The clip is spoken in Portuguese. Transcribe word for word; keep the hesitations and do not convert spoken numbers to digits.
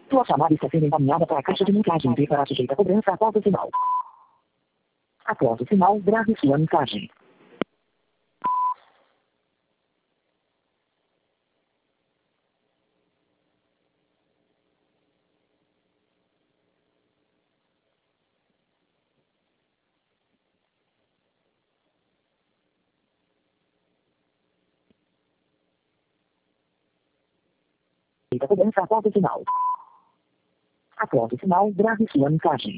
Sua chamada está sendo encaminhada para a caixa de mensagem e para sujeita a cobrança após o sinal. Após o sinal, grave sua mensagem. Sujeita a cobrança após o sinal. Após o sinal, grave sua mensagem.